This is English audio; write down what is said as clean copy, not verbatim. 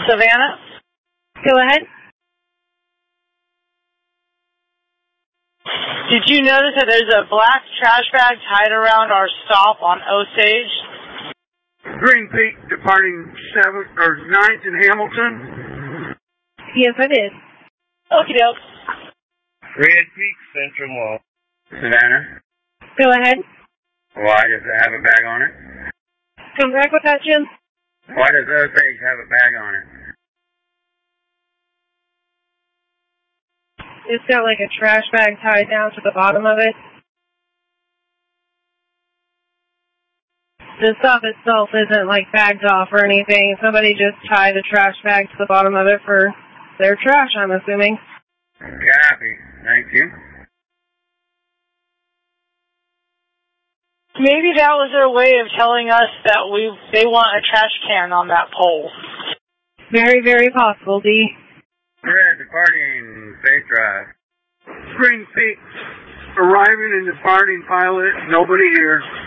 Savannah? Go ahead. Did you notice that there's a black trash bag tied around our stop on Osage? Green Peak departing 9th in Hamilton? Yes, I did. Okie doke. Red Peak Central Mall. Savannah? Go ahead. Why does it have a bag on it? Come back with that, Jim. Why does Osage have a bag on it? It's got like a trash bag tied down to the bottom of it. The stuff itself isn't like bagged off or anything. Somebody just tied a trash bag to the bottom of it for their trash, I'm assuming. Copy. Thank you. Maybe that was their way of telling us that they want a trash can on that pole. Very, very possible, D. Red departing Faith Drive. Green Peak arriving and departing pilot, nobody here.